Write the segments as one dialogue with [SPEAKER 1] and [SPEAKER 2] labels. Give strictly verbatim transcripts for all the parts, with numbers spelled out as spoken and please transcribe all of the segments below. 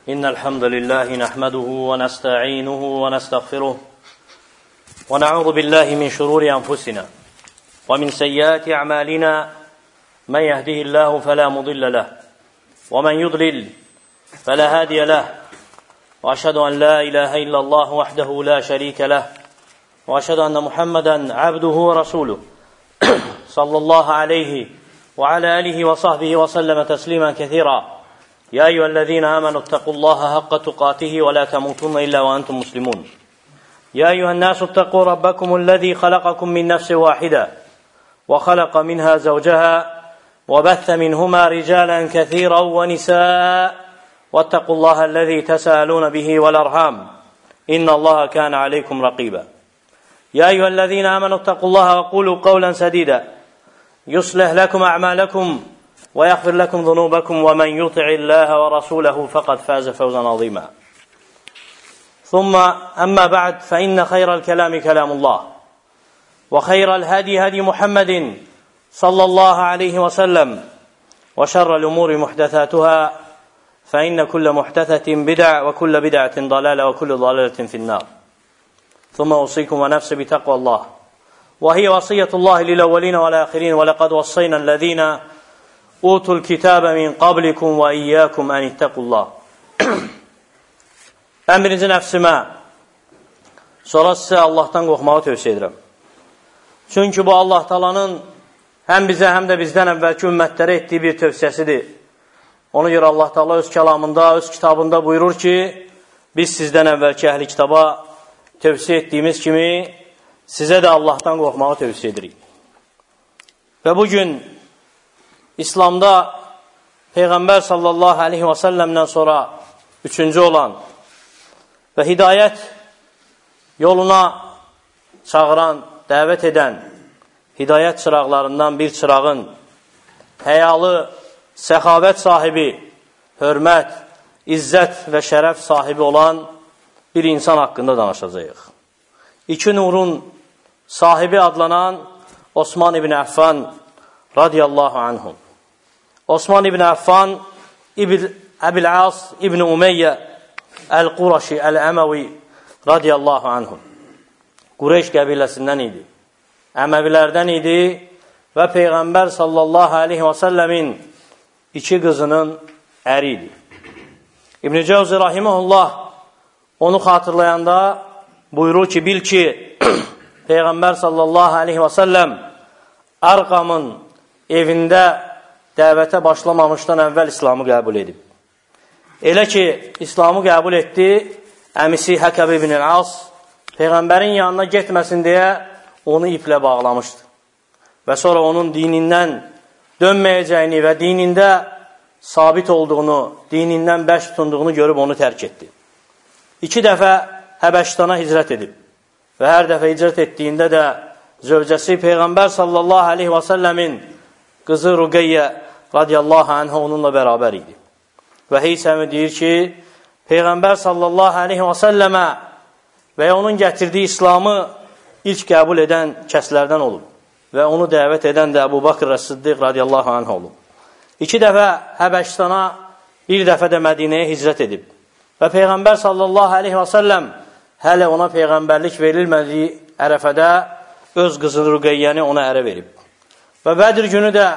[SPEAKER 1] إن الحمد لله نحمده ونستعينه ونستغفره ونعوذ بالله من شرور أنفسنا ومن سيئات أعمالنا من يهده الله فلا مضل له ومن يضلل فلا هادي له وأشهد أن لا إله إلا الله وحده لا شريك له وأشهد أن محمدا عبده ورسوله صلى الله عليه وعلى آله وصحبه وسلم تسليما كثيرا يا أيها الذين آمنوا اتقوا الله حق تقاته ولا تموتن إلا وأنتم مسلمون يا أيها الناس اتقوا ربكم الذي خلقكم من نفس واحدة وخلق منها زوجها وبث منهما رجالا كثيرا ونساء واتقوا الله الذي تساءلون به والأرحام إن الله كان عليكم رقيبا يا أيها الذين آمنوا اتقوا الله وقولوا قولا سديدا يصلح لكم أعمالكم ويغفر لكم ذنوبكم ومن يطع الله ورسوله فقد فاز فوزا عظيما ثم أما بعد فإن خير الكلام كلام الله وخير الهدي هدي محمد صلى الله عليه وسلم وشر الأمور محدثاتها فإن كل محدثة بدعة وكل بدعة ضلالة وكل ضلالة في النار ثم أوصيكم ونفسي بتقوى الله وهي وصية الله للأولين والآخرين ولقد وصينا الذين أوتوا الكتاب من قبلكم وإياكم أن اتقوا الله. Ən birinci nəfsimə, sonra sizə Allahdan qorxmağı tövsiyə edirəm. Çünki bu Allah Taala'nın həm bizə, həm də bizdən əvvəlki ümmətlərə etdiyi bir tövsiyəsidir. Ona görə Allah Taala öz kəlamında, öz kitabında buyurur ki, biz sizdən əvvəlki əhli kitaba tövsiyə etdiyimiz kimi sizə də Allahdan qorxmağı tövsiyə edirik. Və bugün İslamda Peyğəmbər sallallahu aleyhi və səlləmdən sonra üçüncü olan və hidayət yoluna çağıran, dəvət edən hidayət çıraqlarından bir çırağın həyalı, səxavət sahibi, hörmət, izzət və şərəf sahibi olan bir insan haqqında danışacağıq. İki nurun sahibi adlanan Osman ibn Affan radiyallahu anhum. Osman ibn Affan Əbil As ibn Umeyyə Əl-Quraşi Əl-Əməvi radiyallahu anhum. Qureyş qəbiləsindən idi. Əməvilərdən idi və Peyğəmbər sallallahu aleyhi və səlləmin iki qızının əri idi. İbn-i Cəvzi rahiməhullah onu xatırlayanda buyurur ki, bil ki, Peyğəmbər sallallahu aleyhi və səlləm Ərqamın evində dəvətə başlamamışdan əvvəl İslamı qəbul edib. Elə ki, İslamı qəbul etdi, əmisi Həkəb ibn As Peyğəmbərin yanına getməsin deyə onu iplə bağlamışdı. Və sonra onun dinindən dönməyəcəyini və dinində sabit olduğunu, dinindən bəş tutunduğunu görüb onu tərk etdi. İki dəfə Həbəşistana hicrət edib və hər dəfə hicrət etdiyində də zövcəsi Peyğəmbər sallallahu aleyhi və səlləmin qızı Ruqeyyə radiyallahu anhə onunla bərabər idi. Və Heysəmi deyir ki, Peyğəmbər sallallahu aleyhi və səlləmə və onun gətirdiyi İslamı ilk qəbul edən kəslərdən olub və onu dəvət edən də Əbu Bakr Əs-Siddiq radiyallahu anhə olub. İki dəfə Həbəşistana, bir dəfə də Mədinəyə hicrət edib. Və Peyğəmbər sallallahu aleyhi və səlləm hələ ona Peyğəmbərlik verilmədiyi ərəfədə öz qızı Ruqeyyəni ona ərə verib. Və Bədir günü də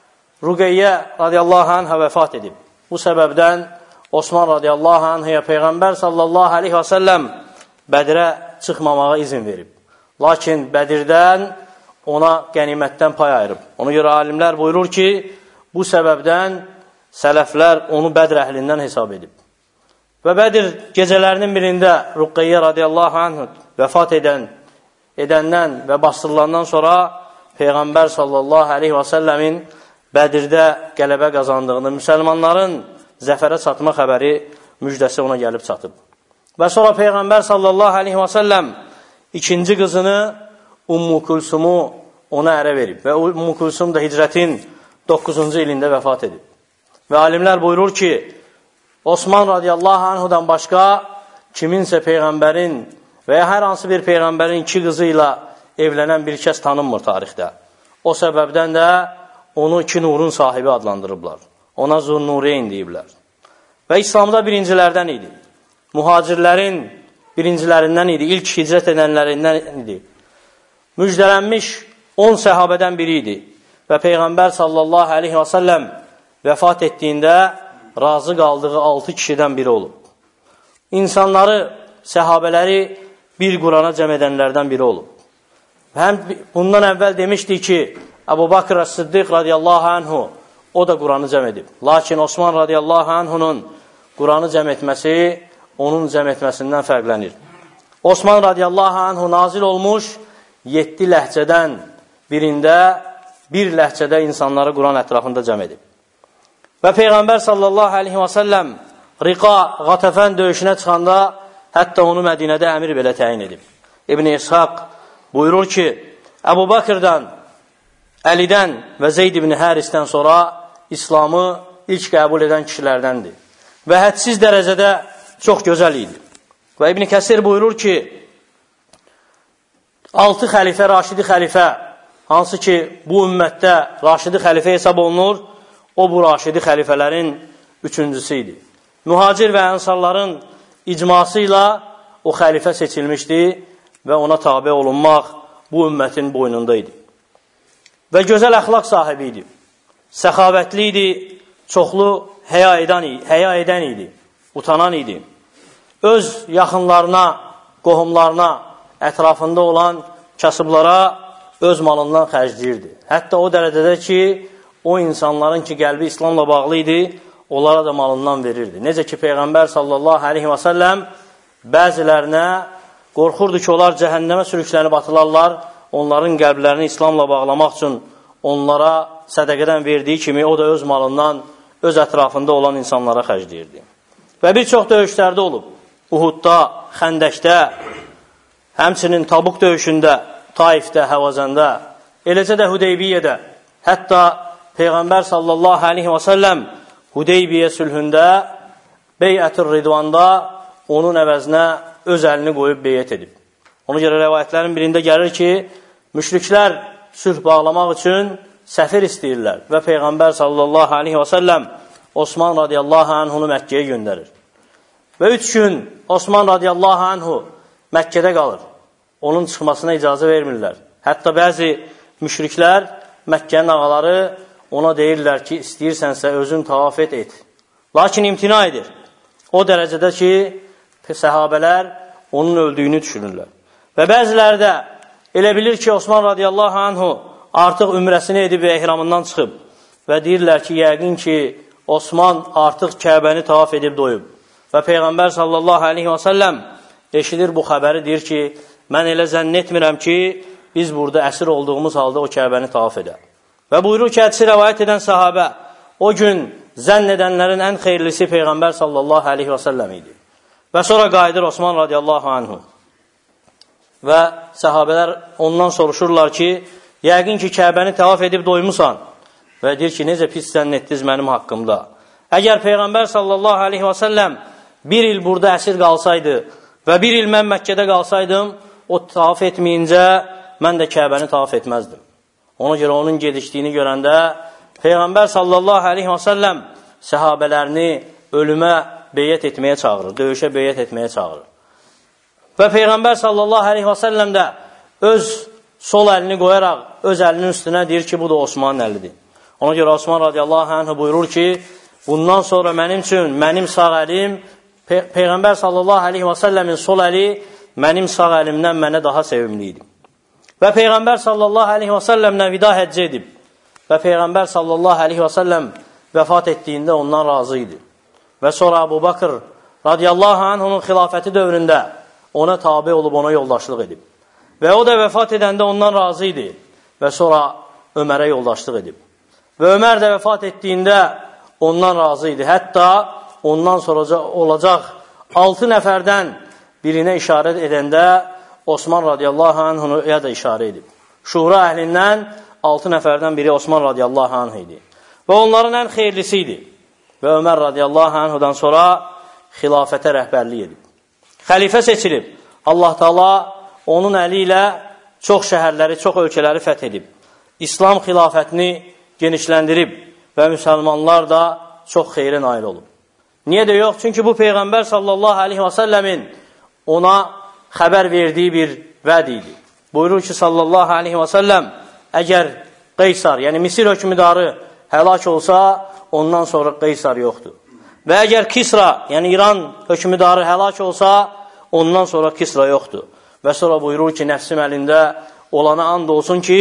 [SPEAKER 1] Ruqeyyə radiyallahu anhə vəfat edib. Bu səbəbdən Osman radiyallahu anhəyə Peyğəmbər sallallahu aleyhi və səlləm Bədirə çıxmamağa izin verib. Lakin Bədirdən ona qənimətdən pay ayırıb. Ona görə alimlər buyurur ki, bu səbəbdən sələflər onu Bədr əhlindən hesab edib. Və Bədir gecələrinin birində Ruqeyyə radiyallahu anhə vəfat edən, edəndən və bastırılandan sonra Peyğəmbər sallallahu aleyhi və səlləmin Bədirdə qələbə qazandığını, müsəlmanların zəfərə çatma xəbəri müjdəsi ona gəlib çatıb. Və sonra Peyğəmbər sallallahu aleyhi və səlləm ikinci qızını Ummu Kulsumu ona ərə verib. Və Ummu Kulsum da hicrətin doqquzuncu ilində vəfat edib. Və alimlər buyurur ki, Osman radiyallahu anhudan başqa kiminsə Peyğəmbərin və ya hər hansı bir Peyğəmbərin iki qızı ilə evlənən bir kəs tanınmır tarixdə. O səbəbdən də onu iki nurun sahibi adlandırıblar. Ona Zunnureyn deyiblər. və İslamda birincilərdən idi. Mühacirlərin birincilərindən idi, ilk hicrət edənlərindən idi. Müjdələnmiş on səhabədən biri idi və Peyğəmbər sallallahu aleyhi və səlləm vəfat etdiyində razı qaldığı altı kişidən biri olub. İnsanları, səhabələri bir Qurana cəm edənlərdən biri olub. Həm bundan əvvəl demişdik ki, Əbu Bakr As-Siddiq radiyallahu anhu o da Quranı cəm edib. Lakin Osman radiyallahu anhunun Quranı cəm etməsi onun cəm etməsindən fərqlənir. Osman radiyallahu anhu nazil olmuş yeddi ləhcədən birində bir ləhcədə insanları Quran ətrafında cəm edib. Və Peyğəmbər sallallahu aleyhi və səlləm Riqa, Qatəfən döyüşünə çıxanda hətta onu Mədinədə əmir belə təyin edib. İbn-i İshaq buyurur ki, Əbu Bakırdan, Əlidən və Zeyd ibn Hərisdən sonra İslamı ilk qəbul edən kişilərdəndir. Və hədsiz dərəcədə çox gözəl idi. Və İbn Kəsir buyurur ki, altı xəlifə, Raşidi xəlifə, hansı ki bu ümmətdə Raşidi xəlifə hesab olunur, o bu Raşidi xəlifələrin üçüncüsü idi. Mühacir və ənsarların icması ilə o xəlifə seçilmişdi və ona tabi olunmaq bu ümmətin boynunda idi. Və gözəl əxlaq sahibi idi. Səxavətli idi, çoxlu həya edən, həya edən idi, utanan idi. Öz yaxınlarına, qohumlarına, ətrafında olan kasıblara öz malından xərcləyirdi. Hətta o dərəcədə ki, o insanların ki, qəlbi İslamla bağlı idi, onlara da malından verirdi. Necə ki, Peyğəmbər sallallahu aleyhi və səlləm bəzilərinə qorxurdu ki, onlar cəhənnəmə sürüklənib atılarlar, onların qəlblərini İslamla bağlamaq üçün onlara sədəqədən verdiyi kimi, o da öz malından, öz ətrafında olan insanlara xərcləyirdi. Və bir çox döyüşlərdə olub. Uhudda, Xəndəkdə, həmçinin Tabuk döyüşündə, Taifdə, Həvazəndə, eləcə də Hudeybiyyədə, hətta Peyğəmbər sallallahu aleyhi və səlləm Hudeybiyyə sülhündə, Beyət-ül Ridvanda onun əvəzinə öz əlini qoyub beyət edib. Ona görə rəvayətlərin birində gəlir ki, müşriklər sülh bağlamaq üçün səfir istəyirlər və Peyğəmbər sallallahu aleyhi və səlləm Osman radiyallahu anhunu Məkkəyə göndərir. Və üç gün Osman radiyallahu anhu Məkkədə qalır. Onun çıxmasına icazə vermirlər. Hətta bəzi müşriklər, Məkkənin ağaları ona deyirlər ki, istəyirsənsə özün tavaf et, et. Lakin imtina edir. O dərəcədə ki, səhabələr onun öldüyünü düşünürlər. Və bəziləri də elə bilir ki, Osman radiyallahu anhu artıq ümrəsini edib və ehramından çıxıb. Və deyirlər ki, yəqin ki, Osman artıq Kəbəni tavaf edib doyub. Və Peyğəmbər sallallahu aleyhi və səlləm eşidir bu xəbəri, deyir ki, mən elə zənn etmirəm ki, biz burada əsir olduğumuz halda o Kəbəni tavaf edər. Və buyurur ki, hədisi rəvayət edən sahabə, o gün zənn edənlərin ən xeyirlisi Peyğəmbər sallallahu aleyhi və səlləm idi. Və sonra qayıdır Osman radiyallahu anhu. Və səhabələr ondan soruşurlar ki, yəqin ki, Kəbəni tavaf edib doymusan. Və deyir ki, necə pis zənn etdiniz mənim haqqımda. Əgər Peyğəmbər sallallahu aleyhi və səlləm bir il burada əsir qalsaydı və bir il mən Məkkədə qalsaydım, o tavaf etməyincə mən də Kəbəni tavaf etməzdim. Ona görə onun gedişdiyini görəndə Peyğəmbər sallallahu aleyhi və səlləm səhabələrini ölümə beyət etməyə çağırır, döyüşə beyət etməyə çağırır. Və Peyğəmbər sallallahu aleyhi və səlləm də öz sol əlini qoyaraq öz əlinin üstünə deyir ki, bu da Osmanın əlidir. Ona görə Osman radiyallahu anh buyurur ki, bundan sonra mənim üçün, mənim sağ əlim, Pey Peyğəmbər sallallahu aleyhi və səlləmin sol əli mənim sağ əlimdən mənə daha sevimli idi. Və Peyğəmbər sallallahu aleyhi və səlləmlə vida həccə edib. Və Peyğəmbər sallallahu aleyhi və səlləm vəfat etdiyində ondan razı idi. Və sonra Əbu Bakır radiyallahu anhunun xilafəti dövründə ona tabi olub, ona yoldaşlıq edib. Və o da vəfat edəndə ondan razı idi. Və sonra Ömərə yoldaşlıq edib. Və Ömər də vəfat etdiyində ondan razı idi. Hətta ondan sonra olacaq altı nəfərdən birinə işarət edəndə Osman radiyallahu anhuya da işarə edib. Şura əhlindən altı nəfərdən biri Osman radiyallahu anh idi. Və onların ən xeyirlisi idi. Və Ömər radiyallahu anhudan sonra xilafətə rəhbərlik edib. Xəlifə seçilib. Allah Taala onun əli ilə çox şəhərləri, çox ölkələri fəth edib. İslam xilafətini genişləndirib və müsəlmanlar da çox xeyrə nail olub. Niyə də yox? Çünki bu Peyğəmbər sallallahu aleyhi və səlləmin ona xəbər verdiyi bir vəd idi. Buyurur ki, sallallahu aleyhi və səlləm, əgər Qeysar, yəni Misir hökmüdarı həlak olsa, ondan sonra Qeysar yoxdur. Və əgər Kisra, yəni İran hökmüdarı həlak olsa, ondan sonra Kisra yoxdur. Və sonra buyurur ki, nəfsim əlində olana and olsun ki,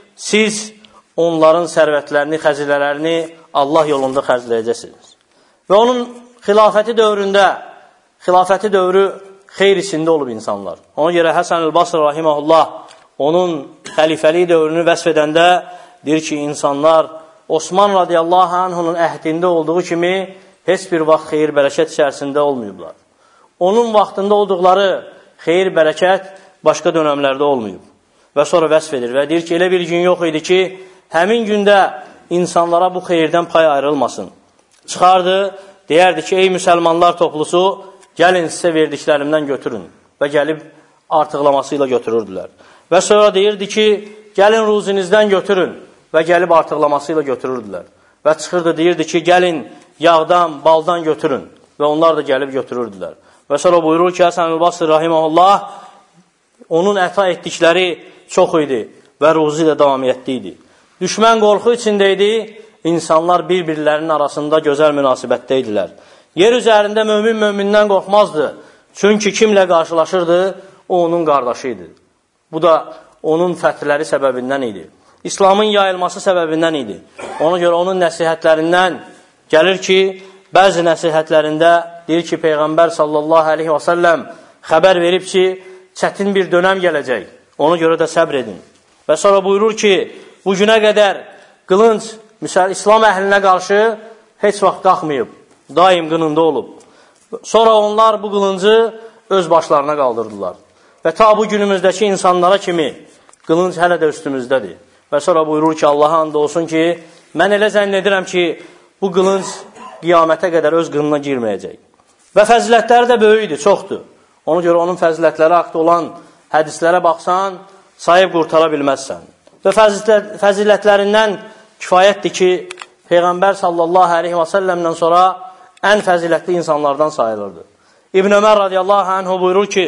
[SPEAKER 1] siz onların sərvətlərini, xəzinələrini Allah yolunda xərcləyəcəksiniz. Və onun xilafəti dövründə, xilafəti dövrü xeyr içində olub insanlar. Ona görə Həsən el-Basri rahiməhullah onun xəlifəlik dövrünü vəsf edəndə deyir ki, insanlar Osman radiyallahu anhunun əhdində olduğu kimi heç bir vaxt xeyir bərəkət içərisində olmayıblar. Onun vaxtında olduqları xeyir bərəkət başqa dönəmlərdə olmayıb. Və sonra vəsf edir və deyir ki, elə bir gün yox idi ki, həmin gündə insanlara bu xeyirdən pay ayrılmasın. Çıxardı, deyərdi ki, ey müsəlmanlar toplusu, gəlin sizə verdiklərimdən götürün. Və gəlib artıqlaması ilə götürürdülər. Və sonra deyirdi ki, gəlin ruzinizdən götürün. Və gəlib artıqlaması ilə götürürdülər. Və çıxırdı, deyirdi ki, gəlin yağdan, baldan götürün. Və onlar da gəlib götürürdülər. Və sonra buyurur ki, Həsən el-Basri rahiməhullah, onun əta etdikləri çox idi və ruzi ilə davamiyyətli idi. Düşmən qorxu içində idi, insanlar bir-birlərinin arasında gözəl münasibətdə idilər. Yer üzərində mömin mömindən qorxmazdı. Çünki kimlə qarşılaşırdı, o onun qardaşı idi. Bu da onun fəthləri səbəbindən idi. İslamın yayılması səbəbindən idi. Ona görə onun nəsihətlərindən gəlir ki, bəzi nəsihətlərində deyir ki, Peyğəmbər sallallahu aleyhi və səlləm xəbər verib ki, çətin bir dönəm gələcək. Ona görə də səbr edin. Və sonra buyurur ki, bu günə qədər qılınc, misal İslam əhlinə qarşı heç vaxt qalxmayıb. Daim qınında olub. Sonra onlar bu qılıncı öz başlarına qaldırdılar. Və ta bu günümüzdəki insanlara kimi qılınc hələ də üstümüzdədir. Və sonra buyurur ki, Allaha and olsun ki, mən elə zənn edirəm ki, bu qılınc qiyamətə qədər öz qınına girməyəcək. Və fəzilətləri də böyükdür, çoxdur. Ona görə onun fəzilətləri haqda olan hədislərə baxsan, sayıb qurtara bilməzsən. Və fəzilətlərindən kifayətdir ki, Peyğəmbər sallallahu aleyhi və səlləmdən sonra ən fəzilətli insanlardan sayılırdı. İbn Ömər radiyallahu anhu buyurur ki,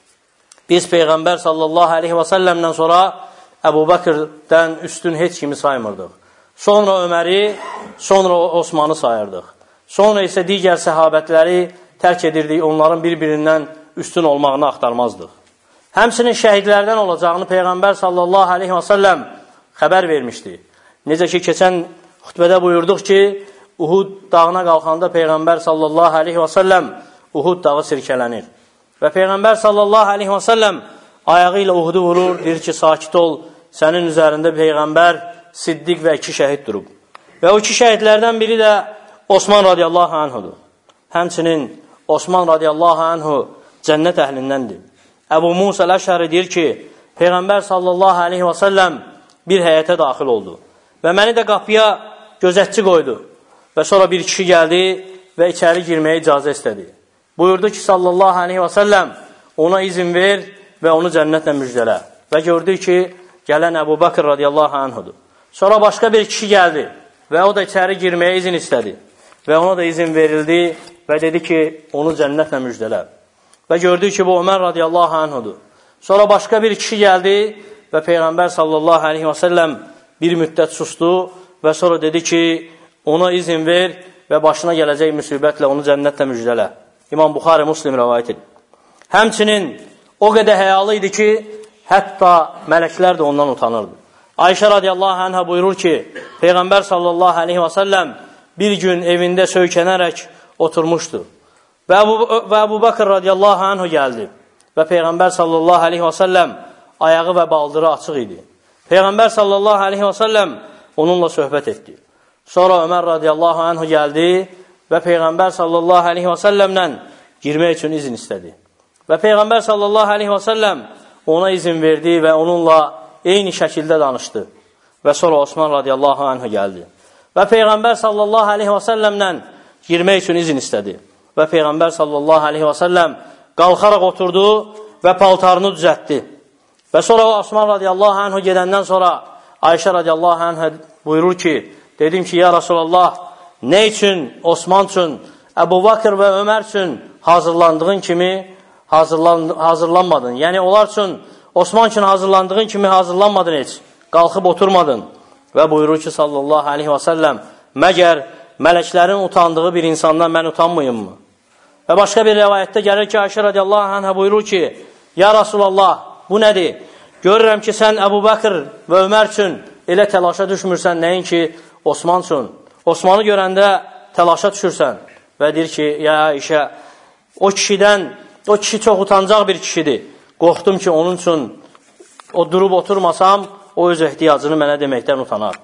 [SPEAKER 1] biz Peyğəmbər sallallahu aleyhi və səlləmdən sonra Əbu Bəkirdən üstün heç kimi saymırdıq. Sonra Öməri, sonra Osmanı sayırdıq. Sonra isə digər səhabətləri tərk edirdik, onların bir-birindən üstün olmağını axtarmazdıq. Həmsinin şəhidlərdən olacağını Peyğəmbər sallallahu aleyhi və səlləm xəbər vermişdi. Necə ki, keçən xütbədə buyurduq ki, Uhud dağına qalxanda Peyğəmbər sallallahu aleyhi və səlləm Uhud dağı sirkələnir. Və Peyğəmbər sallallahu aleyhi və səlləm ayağı ilə Uhudu vurur, deyir ki, sakit ol, sənin üzərində Peyğəmbər, Siddiq və iki şəhid durub. Və o iki şəhidlərdən biri də Osman radiyallahu anhudur. Həmçinin Osman radiyallahu anhu cənnət əhlindəndir. Əbu Musa Əl-Əşəri deyir ki, Peyğəmbər sallallahu aleyhi və səlləm bir həyətə daxil oldu. Və məni də qapıya gözətçi qoydu. Və sonra bir kişi gəldi və içəri girməyə icazə istədi. Buyurdu ki, sallallahu aleyhi və səlləm, ona izin ver və onu cənnətlə müjdələ. Və gördük ki, gələn Əbu Bəkir radiyallahu anhudur. Sonra başqa bir kişi gəldi və o da içəri girməyə izin istədi. Və ona da izin verildi və dedi ki, onu cənnətlə müjdələ. Və gördük ki, bu Ömər radiyallahu anhudur. Sonra başqa bir kişi gəldi və Peyğəmbər sallallahu aleyhi və səlləm bir müddət sustu və sonra dedi ki, ona izin ver və başına gələcək müsibətlə onu cənnətlə müjdələ. İmam Buxari Muslim rəvayət edir. Həmçinin o qədər həyalı idi ki, hətta mələklər də ondan utanırdı. Ayşə radiyallahu anhə buyurur ki, Peyğəmbər sallallahu aleyhi və səlləm bir gün evində söykənərək oturmuşdu. Və Əbu, və Əbu Bəkir radiyallahu anhu gəldi. Və Peyğəmbər sallallahu aleyhi və səlləm ayağı və baldırı açıq idi. Peyğəmbər sallallahu aleyhi və səlləm onunla söhbət etdi. Sonra Ömər radiyallahu anhu gəldi və Peyğəmbər sallallahu aleyhi və səlləmlə girmək üçün izin istədi. Və Peyğəmbər sallallahu aleyhi və səlləm ona izin verdi və onunla eyni şəkildə danışdı. Və sonra Osman radiyallahu anhu gəldi. Və Peyğəmbər sallallahu aleyhi və səlləmlə girmək üçün izin istədi. Və Peyğəmbər sallallahu aleyhi və səlləm qalxaraq oturdu və paltarını düzəltdi. Və sonra Osman radiyallahu anhu gedəndən sonra Ayşə radiyallahu anhu buyurur ki, dedim ki, ya Rasulallah, nə üçün Osman üçün Əbu Bakır və Ömər üçün hazırlandığın kimi hazırlan, hazırlanmadın. Yəni, onlar üçün, Osman üçün hazırlandığın kimi hazırlanmadın heç. Qalxıb oturmadın. Və buyurur ki, sallallahu aleyhi və səlləm, məgər mələklərin utandığı bir insandan mən utanmayım mı? Və başqa bir rəvayətdə gəlir ki, Ayşə radiyallahu anhə buyurur ki, ya Rasulallah, bu nədir? Görürəm ki, sən Əbu Bakır və Ömər üçün elə təlaşa düşmürsən, nəyin ki, Osman üçün. Osmanı görəndə təlaşa düşürsən və deyir ki, ya Ayşə, o kişidən, o kişi çox utancaq bir kişidir. Qorxdum ki, onun üçün o durub oturmasam, o öz ehtiyacını mənə deməkdən utanar.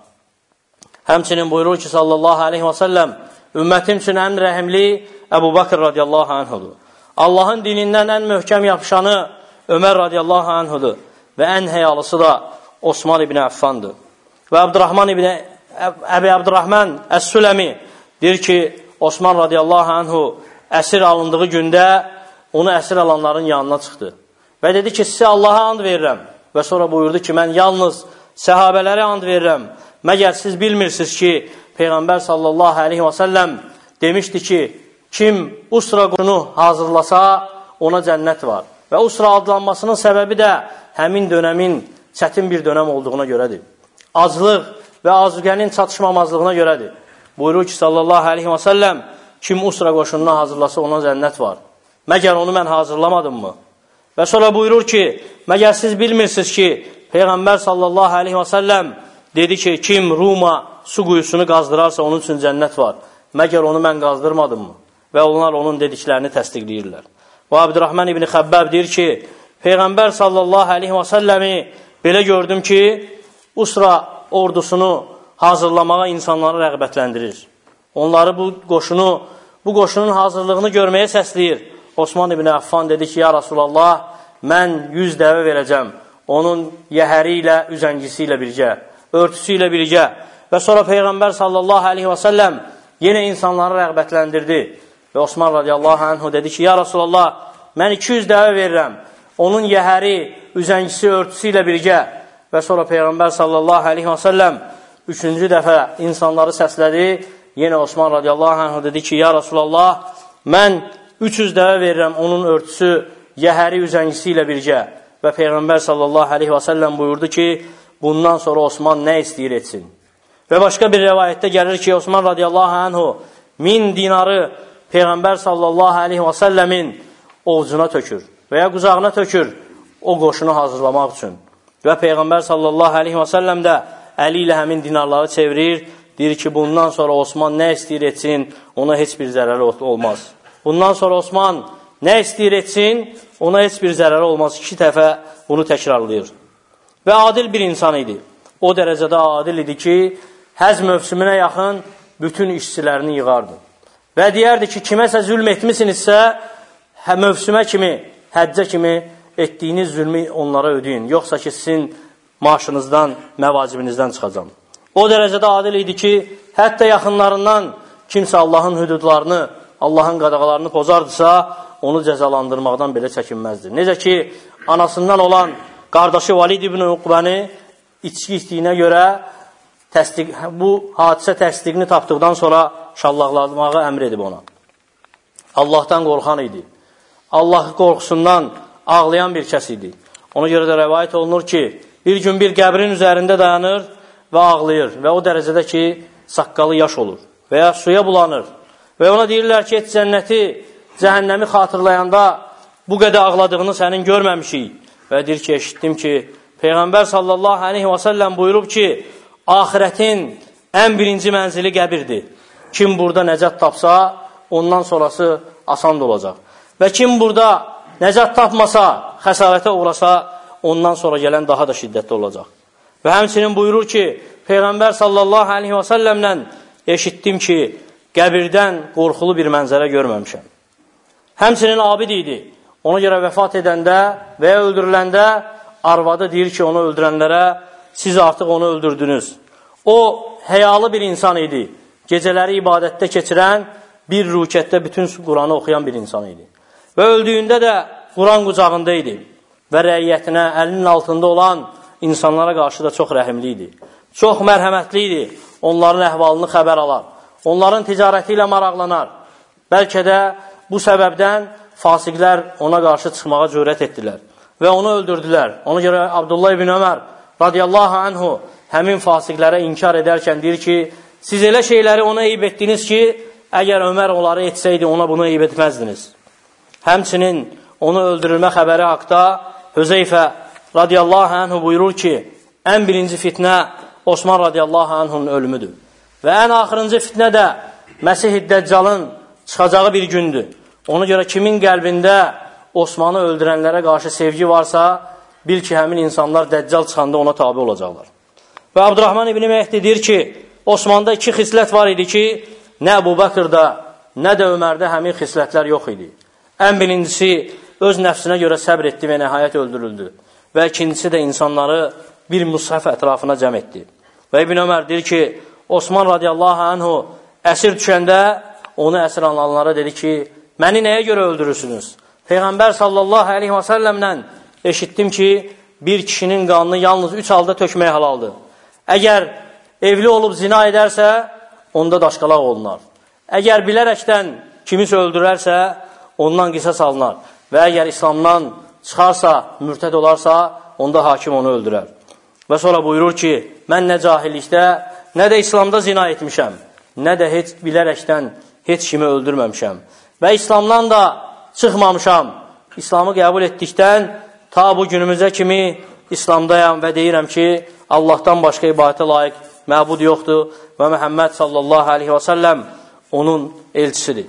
[SPEAKER 1] Həmçinin buyurur ki, sallallahu aleyhi və səlləm, ümmətim üçün ən rəhimli Əbu Bakır radiyallahu anhudur. Allahın dinindən ən möhkəm yapışanı Ömər radiyallahu anhudur və ən həyalısı da Osman ibn Əffandır. Və Abdurrahman ibn Əbi Abdurrahman Əs-Süləmi deyir ki, Osman radiyallahu anhu əsir alındığı gündə onu əsir alanların yanına çıxdı. Və dedi ki, sizə Allaha and verirəm. Və sonra buyurdu ki, mən yalnız səhabələrə and verirəm. Məgər siz bilmirsiniz ki, Peyğəmbər sallallahu aleyhi və səlləm demişdi ki, kim Usra qoşunu hazırlasa, ona cənnət var. Və Usra adlanmasının səbəbi də həmin dönəmin çətin bir dönəm olduğuna görədir. Aclıq və azuqənin çatışmamazlığına görədir. Buyurur ki, sallallahu aleyhi və səlləm, kim Usra qoşununa hazırlasa, ona cənnət var. Məgər onu mən hazırlamadım mı? Və sonra buyurur ki, məgər siz bilmirsiniz ki, Peyğəmbər sallallahu aleyhi və səlləm dedi ki, kim Ruma su quyusunu qazdırarsa, onun üçün cənnət var. Məgər onu mən qazdırmadım mı? Və onlar onun dediklərini təsdiqləyirlər. Və Abdurrahman ibn Xəbbəb deyir ki, Peyğəmbər sallallahu aleyhi və səlləmi belə gördüm ki, Usra ordusunu hazırlamağa insanları rəğbətləndirir. Onları bu qoşunu, bu qoşunun hazırlığını görməyə səsləyir. Osman ibn Əffan dedi ki, ya Rasulallah, mən yüz dəvə verəcəm. Onun yəhəri ilə, üzəngisi ilə birgə, örtüsü ilə birgə. Və sonra Peyğəmbər sallallahu aleyhi və səlləm yenə insanları rəğbətləndirdi. Və Osman radiyallahu anhu dedi ki, ya Rasulallah, mən iki yüz dəvə verirəm. Onun yəhəri, üzəngisi, örtüsü ilə birgə. Və sonra Peyğəmbər sallallahu aleyhi və səlləm üçüncü dəfə insanları səslədi. Yenə Osman radiyallahu anhu dedi ki, ya Rasulallah, mən üç yüz dəvə verirəm, onun örtüsü, yəhəri, üzəngisi ilə birgə. Və Peyğəmbər sallallahu aleyhi və səlləm buyurdu ki, bundan sonra Osman nə istəyir etsin. Və başqa bir rəvayətdə gəlir ki, Osman radiyallahu anhu min dinarı Peyğəmbər sallallahu aleyhi və səlləmin ovcuna tökür və ya quzağına tökür o qoşunu hazırlamaq üçün. Və Peyğəmbər sallallahu aleyhi və səlləm də əli ilə həmin dinarları çevirir, deyir ki, bundan sonra Osman nə istəyir etsin, ona heç bir zərəri olmaz. Bundan sonra Osman nə istəyir etsin, ona heç bir zərəri olmaz. İki dəfə bunu təkrarlayır. Və adil bir insan idi. O dərəcədə adil idi ki, həz mövsümünə yaxın bütün işçilərini yığardı. Və deyərdi ki, kiməsə zülm etmisinizsə, hə, mövsümə kimi, həccə kimi etdiyiniz zülmü onlara ödeyin. Yoxsa ki, sizin maaşınızdan, məvacibinizdən çıxacam. O dərəcədə adil idi ki, hətta yaxınlarından kimsə Allahın hüdudlarını, Allahın qadağalarını pozardısa, onu cəzalandırmaqdan belə çəkinməzdir. Necə ki, anasından olan qardaşı Valid ibn Uqbəni içki içdiyinə görə təsdiq, bu hadisə təsdiqini tapdıqdan sonra şallaqlamağı əmr edib ona. Allahdan qorxan idi. Allah qorxusundan ağlayan bir kəs idi. Ona görə də rəvayət olunur ki, bir gün bir qəbrin üzərində dayanır və ağlayır və o dərəcədə ki, saqqalı yaş olur və ya suya bulanır. Və ona deyirlər ki, et cənnəti, cəhənnəmi xatırlayanda bu qədər ağladığını sənin görməmişik. Və deyir ki, eşitdim ki, Peyğəmbər sallallahu aleyhi və səlləm buyurub ki, axirətin ən birinci mənzili qəbirdir. Kim burada nəcət tapsa, ondan sonrası asan olacaq. Və kim burada nəcət tapmasa, xəsarətə uğrasa, ondan sonra gələn daha da şiddətli olacaq. Və həmçinin buyurur ki, Peyğəmbər sallallahu aleyhi və səlləmlə eşitdim ki, qəbirdən qorxulu bir mənzərə görməmişəm. Həmçinin abid idi. Ona görə vəfat edəndə və ya öldürüləndə arvadı deyir ki, onu öldürənlərə siz artıq onu öldürdünüz. O, həyalı bir insan idi. Gecələri ibadətdə keçirən, bir rükətdə bütün Quranı oxuyan bir insan idi. Və öldüyündə də Quran qucağında idi. Və rəiyyətinə, əlinin altında olan insanlara qarşı da çox rəhimli idi. Çox mərhəmətli idi. Onların əhvalını xəbər alar. Onların ticarəti ilə maraqlanar. Bəlkə də bu səbəbdən fasiqlər ona qarşı çıxmağa cürət etdilər və onu öldürdülər. Ona görə Abdullah ibn Ömər radiyallahu anhu həmin fasiqlərə inkar edərkən deyir ki, siz elə şeyləri ona eyib etdiniz ki, əgər Ömər onları etsəydi, ona bunu eyib etməzdiniz. Həmçinin onu öldürülmə xəbəri haqda Hüzeyfə radiyallahu anhu buyurur ki, ən birinci fitnə Osman radiyallahu anhunun ölümüdür. Və ən axırıncı fitnə də Məsih-i Dəccalın çıxacağı bir gündür. Ona görə kimin qəlbində Osmanı öldürənlərə qarşı sevgi varsa, bil ki, həmin insanlar Dəccal çıxanda ona tabi olacaqlar. Və Abdurrahman ibn Mehdi deyir ki, Osmanda iki xislət var idi ki, nə Əbu Bəkirdə, nə də Ömərdə həmin xislətlər yox idi. Ən birincisi, öz nəfsinə görə səbr etdi və nəhayət öldürüldü. Və ikincisi də insanları bir mushaf ətrafına cəm etdi. Və İbn Ömər deyir ki, Osman radiyallahu anhu əsir düşəndə onu əsir alanlara dedi ki, məni nəyə görə öldürürsünüz? Peyğəmbər sallallahu aleyhi və səlləmlə eşitdim ki, bir kişinin qanını yalnız üç halda tökmək halaldır. Əgər evli olub zina edərsə, onda daşqalaq olunar. Əgər bilərəkdən kimisə öldürərsə, ondan qisas alınar. Və əgər İslamdan çıxarsa, mürtəd olarsa, onda hakim onu öldürər. Və sonra buyurur ki, mən nə cahillikdə, nə də İslamda zina etmişəm, nə də heç bilərəkdən heç kimi öldürməmişəm. Və İslamdan da çıxmamışam. İslamı qəbul etdikdən ta bu günümüzə kimi İslamdayam və deyirəm ki, Allahdan başqa ibadətə layiq məbud yoxdur və Məhəmməd sallallahu aleyhi və səlləm onun elçisidir.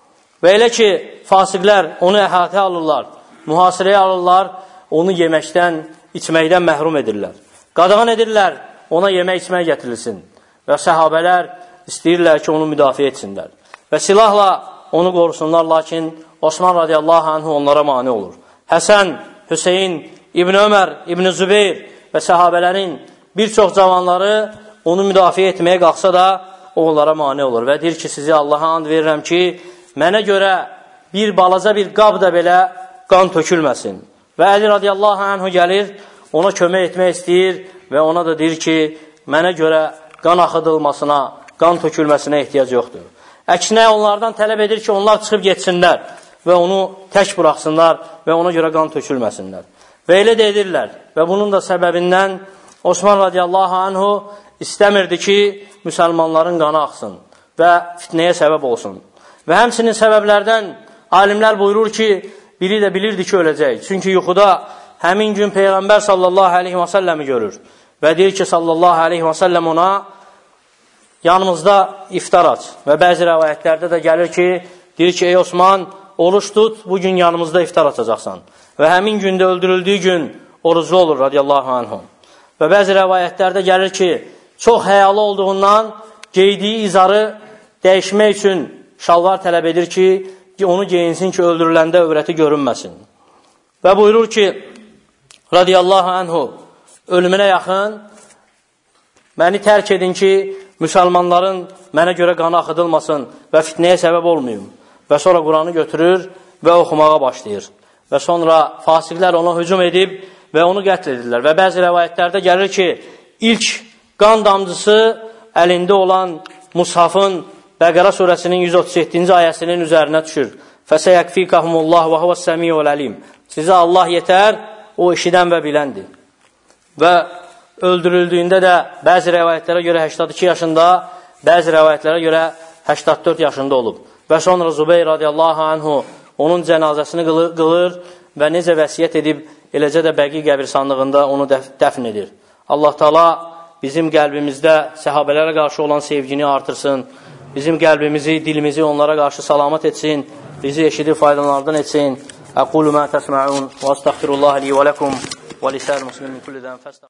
[SPEAKER 1] Və elə ki, fasiqlər onu əhatə alırlar, mühasirəyə alırlar, onu yeməkdən, içməkdən məhrum edirlər. Qadağan edirlər, ona yemək içmək gətirilsin. Və səhabələr istəyirlər ki, onu müdafiə etsinlər. Və silahla onu qorusunlar, lakin Osman radiyallahu anhu onlara mani olur. Həsən, Hüseyin, İbn Ömər, İbn Zübeyir və səhabələrin bir çox cavanları onu müdafiə etməyə qalxsa da, o onlara mani olur. Və deyir ki, sizi Allaha and verirəm ki, mənə görə bir balaca bir qab da belə qan tökülməsin. Və Əli radiyallahu anhu gəlir, ona kömək etmək istəyir və ona da deyir ki, mənə görə qan axıdılmasına, qan tökülməsinə ehtiyac yoxdur. Əksinə onlardan tələb edir ki, onlar çıxıb getsinlər və onu tək buraxsınlar və ona görə qan tökülməsinlər. Və elə də edirlər. Və bunun da səbəbindən Osman radiyallahu anhu istəmirdi ki, müsəlmanların qanı axsın və fitnəyə səbəb olsun. Və həmçinin səbəblərdən alimlər buyurur ki, biri də bilirdi ki, öləcək. Çünki yuxuda həmin gün Peyğəmbər sallallahu aleyhi və səlləmi görür. Və deyir ki, sallallahu aleyhi və səlləm ona yanımızda iftar aç. Və bəzi rəvayətlərdə də gəlir ki, deyir ki, ey Osman, oruç tut, bugün yanımızda iftar açacaqsan. Və həmin gündə öldürüldüyü gün orucu olur radiyallahu anhu. Və bəzi rəvayətlərdə gəlir ki, çox həyalı olduğundan geydiyi izarı dəyişmək üçün şalvar tələb edir ki, onu geyinsin ki, öldürüləndə övrəti görünməsin. Və buyurur ki, radiyallahu anhu, ölümünə yaxın, məni tərk edin ki, müsəlmanların mənə görə qanı axıdılmasın və fitnəyə səbəb olmayım. Və sonra Quranı götürür və oxumağa başlayır. Və sonra fasiqlər ona hücum edib və onu qətl edirlər. Və bəzi rəvayətlərdə gəlir ki, ilk qan damcısı əlində olan Mushafın Bəqərə surəsinin yüz otuz yeddinci ayəsinin üzərinə düşür. Fəsəyəkfikəhumullah və huvəs-səmiyul əlim. Sizə Allah yetər, o eşidən və biləndir. Və öldürüldüyündə də bəzi rəvayətlərə görə səksən iki yaşında, bəzi rəvayətlərə görə səksən dörd yaşında olub. Və sonra Zübeyir radiyallahu anhu onun cənazəsini qılır və necə vəsiyyət edib, eləcə də Bəqi qəbirstanlığında onu dəfn edir. Allah Taala bizim qəlbimizdə səhabələrə qarşı olan sevgini artırsın, bizim qəlbimizi, dilimizi onlara qarşı salamat etsin, bizi eşidib faydalardan etsin. Əqulu mə təsmə'un və əstəğfirullah li və ləkum və lisəl muslimin kulli dən fəstəğfirullah.